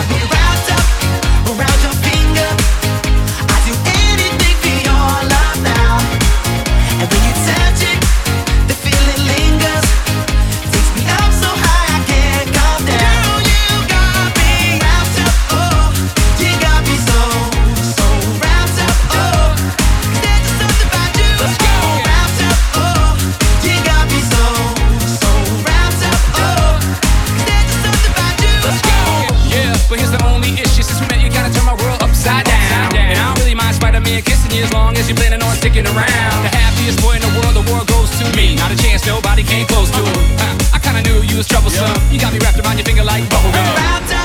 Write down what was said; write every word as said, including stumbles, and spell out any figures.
As long as you're planning on sticking around. The happiest boy in the world, the world goes to me. Not a chance, nobody came close to him. I kinda knew you was troublesome. You got me wrapped around your finger like bubblegum.